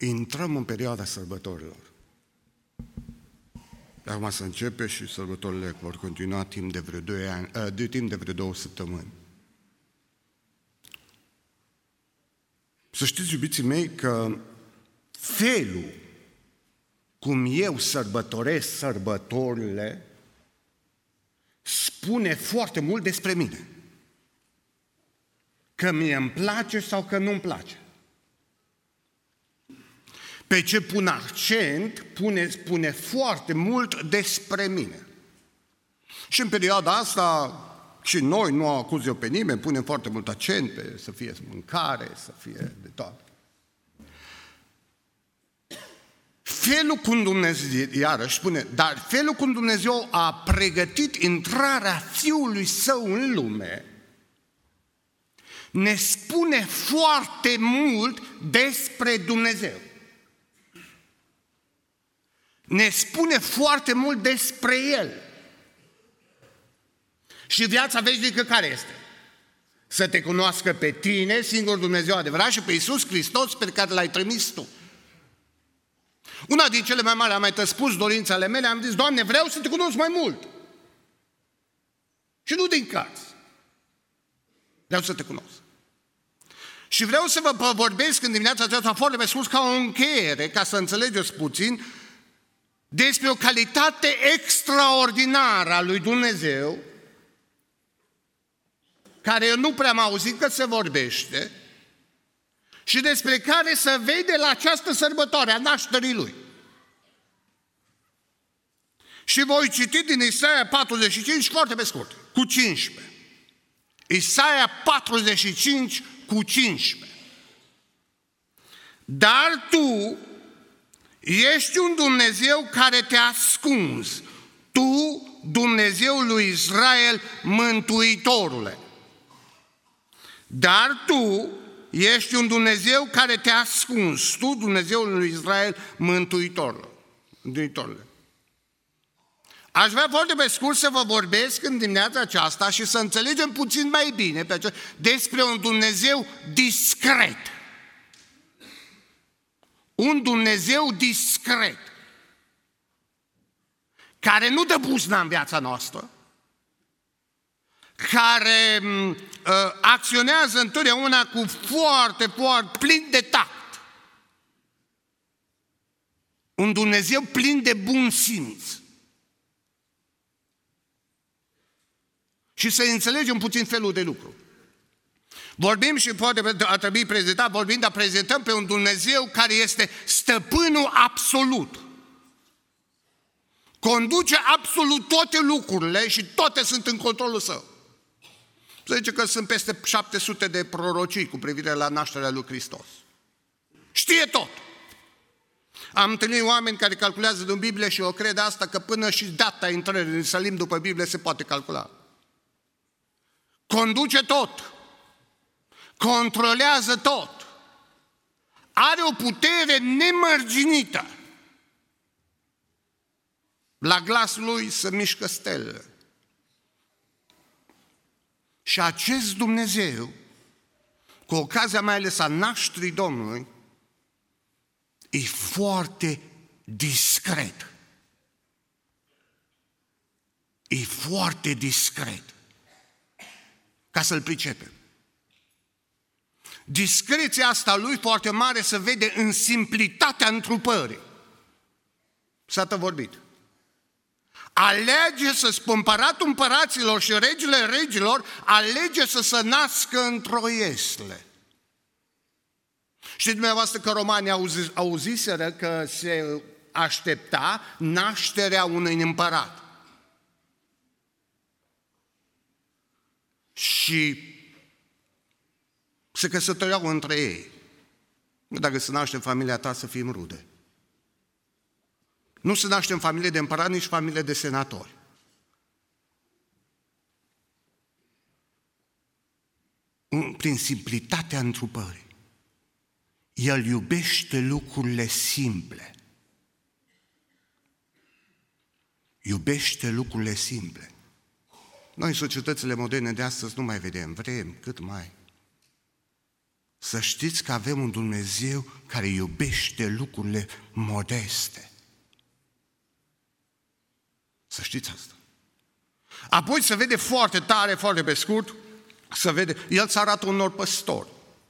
intrăm în perioada sărbătorilor. Acum să începe și sărbătorile vor continua timp de vreo 2 ani, timp de vreo 2 săptămâni. Să știți, iubiții mei, că felul cum eu sărbătoresc sărbătorile spune foarte mult despre mine. Că mie îmi place sau că nu-mi place. Pe ce pun accent, spune foarte mult despre mine. Și în perioada asta, și noi, nu acuz eu pe nimeni, punem foarte mult accent pe să fie mâncare, să fie de toate. Felul cum Dumnezeu, iarăși spune, dar felul cum Dumnezeu a pregătit intrarea Fiului Său în lume, ne spune foarte mult despre Dumnezeu. Ne spune foarte mult despre El. Și viața veșnică care este? Să te cunoască pe tine, singur Dumnezeu adevărat, și pe Iisus Hristos pe care L-ai trimis tu. Una din cele mai mari, am mai spus dorințele mele, am zis, Doamne, vreau să te cunosc mai mult. Și nu din caz. Vreau să te cunosc. Și vreau să vă vorbesc în dimineața aceasta foarte pe scurt, ca o încheiere, ca să înțelegeți puțin, despre o calitate extraordinară a lui Dumnezeu, care eu nu prea am auzit că se vorbește, și despre care se vede la această sărbătoare a nașterii Lui. Și voi citi din Isaia 45 foarte pe scurt, cu 15. Isaia 45 cu 15. Dar tu ești un Dumnezeu care te-a ascuns, tu, Dumnezeul lui Israel, Mântuitorule. Dar tu ești un Dumnezeu care te-a ascuns, tu, Dumnezeul lui Israel, Mântuitorule. Aș vrea foarte pe scurt să vă vorbesc în dimineața aceasta și să înțelegem puțin mai bine despre un Dumnezeu discret. Un Dumnezeu discret, care nu dă buzna în viața noastră, care acționează întotdeauna cu foarte plin de tact. Un Dumnezeu plin de bun simț. Și să înțelegem puțin felul de lucru. Vorbim și poate ar trebui prezentat, dar prezentăm pe un Dumnezeu care este stăpânul absolut. Conduce absolut toate lucrurile și toate sunt în controlul Său. Se zice că sunt peste 700 de prorocii cu privire la nașterea lui Hristos. Știe tot. Am întâlnit oameni care calculează din Biblie și eu cred asta, că până și data intrării în Ierusalim după Biblie se poate calcula. Conduce tot. Controlează tot. Are o putere nemărginită. La glasul lui se mișcă stelele. Și acest Dumnezeu, cu ocazia mai ales a nașterii Domnului, e foarte discret. E foarte discret. Ca să-l pricepem. Discreția asta lui foarte mare se vede în simplitatea întrupării. S-a vorbit. Alege să împăratul împăraților și regele regilor, alege să se nască într-o iesle. Știți dumneavoastră că romanii auziseră că se aștepta nașterea unui împărat. Și se căsătoreau între ei. Dacă se naște în familia ta, să fim rude. Nu se naște în familie de împărat, nici familie de senatori. Prin simplitatea întrupării. El iubește lucrurile simple. Iubește lucrurile simple. Noi, în societățile moderne de astăzi, nu mai vedem. Vrem cât mai Să știți că avem un Dumnezeu care iubește lucrurile modeste. Să știți asta. Apoi se vede foarte tare, foarte pe scurt, el se arată unor păstori.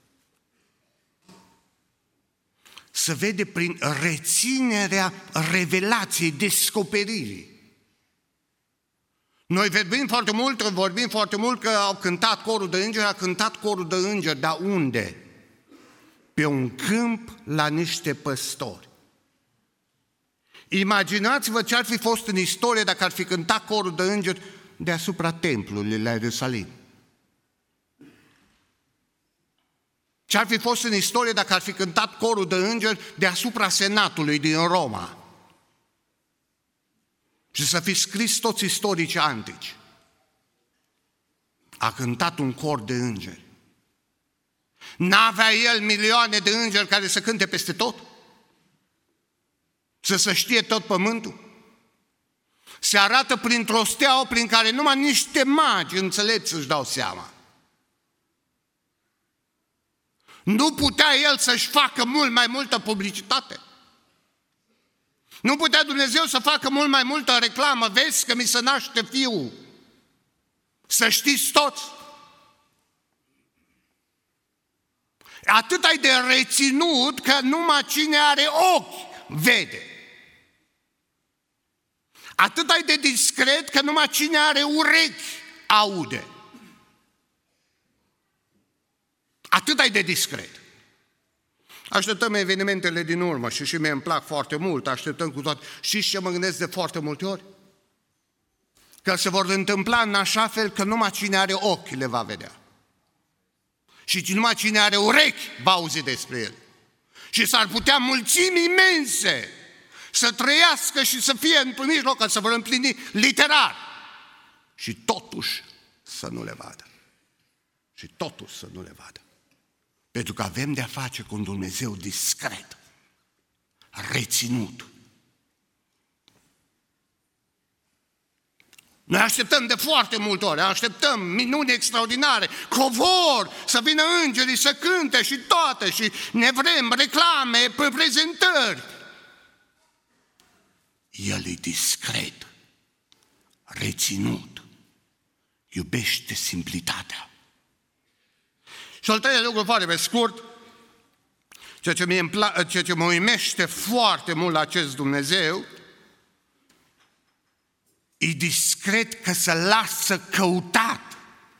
Se vede prin reținerea revelației, descoperirii. Noi vorbim foarte mult că au cântat corul de îngeri, a cântat corul de îngeri, dar unde? Pe un câmp la niște păstori. Imaginați-vă ce ar fi fost în istorie dacă ar fi cântat corul de îngeri deasupra templului la Ierusalim. Ce ar fi fost în istorie dacă ar fi cântat corul de îngeri deasupra senatului din Roma? Și să fi scris toți istorici antici. A cântat un cor de îngeri. N-avea el milioane de îngeri care să cânte peste tot? Să se știe tot pământul? Se arată printr-o steaua prin care numai niște magi înțelepți își dau seama. Nu putea el să-și facă mult mai multă publicitate? Nu putea Dumnezeu să facă mult mai multă reclamă? Vezi că mi se naște fiul. Să știți toți. Atât ai de reținut că numai cine are ochi vede. Atât ai de discret că numai cine are urechi aude. Atât ai de discret. Așteptăm evenimentele din urmă și mie îmi plac foarte mult, așteptăm cu toate. Știți ce mă gândesc de foarte multe ori? Că se vor întâmpla în așa fel că numai cine are ochi le va vedea. Și numai cine are urechi va auzi despre el. Și s-ar putea mulțimi imense să trăiască și să fie în mijloc, ca să vor împlini literar. Și totuși să nu le vadă. Și totuși să nu le vadă. Pentru că avem de-a face cu un Dumnezeu discret, reținut. Noi așteptăm de foarte multe ori, așteptăm minuni extraordinare, covor, să vină îngerii, să cânte și toate, și ne vrem reclame, prezentări. El e discret, reținut, iubește simplitatea. Și al treilea lucru foarte pe scurt, ceea ce mă uimește foarte mult la acest Dumnezeu, e discret că se lasă căutat.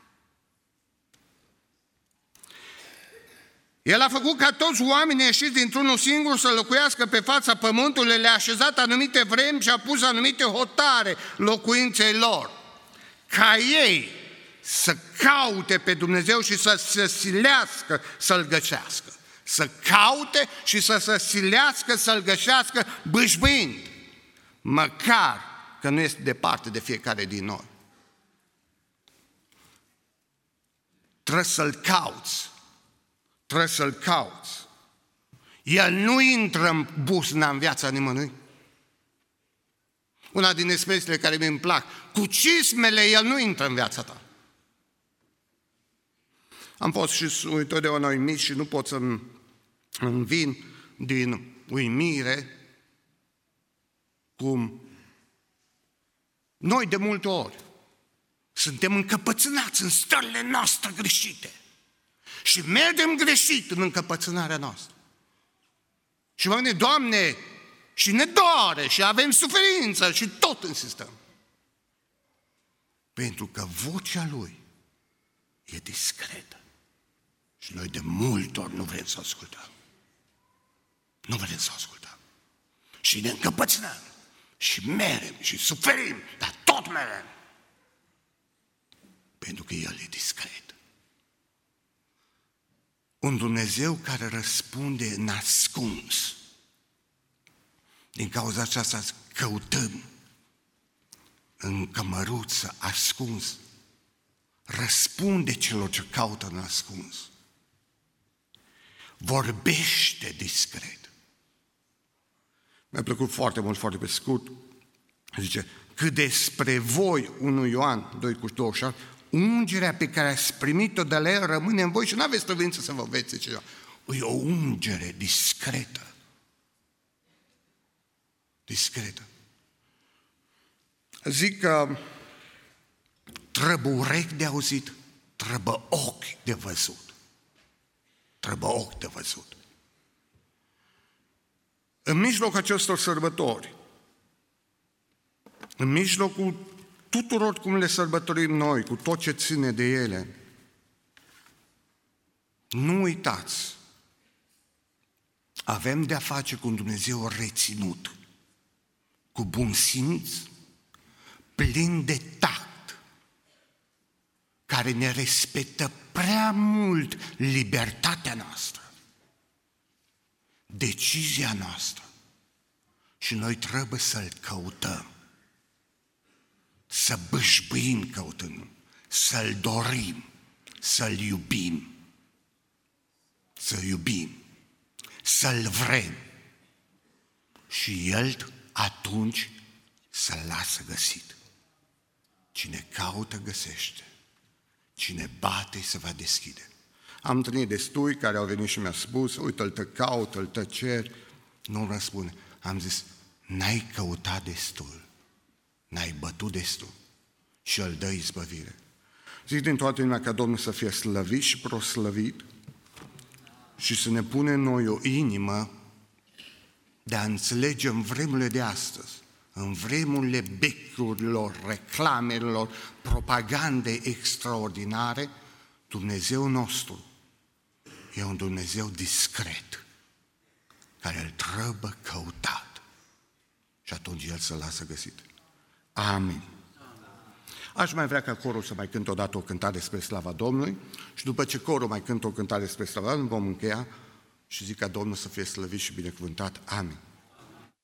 El a făcut ca toți oamenii ieșiți dintr-unul singur să locuiască pe fața pământului, le-a așezat anumite vremi și a pus anumite hotare locuinței lor, ca ei să caute pe Dumnezeu și să se silească să-L găsească. Să caute și să se silească să-L găsească bâșbâind, măcar că nu este departe de fiecare din noi. Trebuie să-L cauți. Trebuie să-L cauți. El nu intră în buzna în viața nimănui. Una din expresiile care mi-mi plac, cu cismele El nu intră în viața ta. Am fost și întotdeauna uimit și nu pot să-mi vin din uimire cum noi de multe ori suntem încăpățânați în stările noastre greșite și mergem greșit în încăpățânarea noastră. Și mă gândesc, Doamne, și ne doare și avem suferință și tot insistăm. Pentru că vocea Lui e discretă. Și noi de multe ori nu vrem să ascultăm. Nu vrem să ascultăm. Și ne încăpățânăm. Și merem și suferim, dar tot merem. Pentru că El e discret. Un Dumnezeu care răspunde în ascuns. Din cauza aceasta căutăm în cămăruță, ascuns. Răspunde celor ce caută în ascuns. Vorbește discret. Mi-a plăcut foarte mult, foarte pe scurt. Zice, că despre voi, 1 Ioan 2,27, ungerea pe care ați primit-o de la El rămâne în voi și nu aveți trebuință să vă învețe ceva. E o ungere discretă. Discretă. Zic că trebuie urechi de auzit, trebuie ochi de văzut. Trebuie ochi de văzut. În mijlocul acestor sărbători, în mijlocul tuturor cum le sărbătorim noi, cu tot ce ține de ele, nu uitați, avem de-a face cu un Dumnezeu reținut, cu bun simț, plin de tact, care ne respectă prea mult libertatea noastră, decizia noastră și noi trebuie să-L căutăm, să bâșbâim căutând, să-L dorim, să-L iubim, să-L iubim, să-L vrem și El atunci să-L lasă găsit. Cine caută, găsește. Cine bate, se va deschide. Am întâlnit destui care au venit și mi-au spus, uite, îl te caut, îl te cer. Nu răspunde. Am zis, n-ai căutat destul, n-ai bătut destul și îl dă izbăvire. Zic din toată inima ca Domnul să fie slăvit și proslăvit și să ne pune în noi o inimă de a înțelege în vremurile de astăzi, în vremurile becurilor, reclamelor, propagande extraordinare, Dumnezeu nostru e un Dumnezeu discret, care îl trebuie căutat și atunci El să lasă găsit. Amin. Aș mai vrea ca corul să mai cânte odată o cântare spre slava Domnului și după ce corul mai cântă o cântare spre slava Domnului, vom încheia și zic ca Domnul să fie slăvit și binecuvântat. Amin.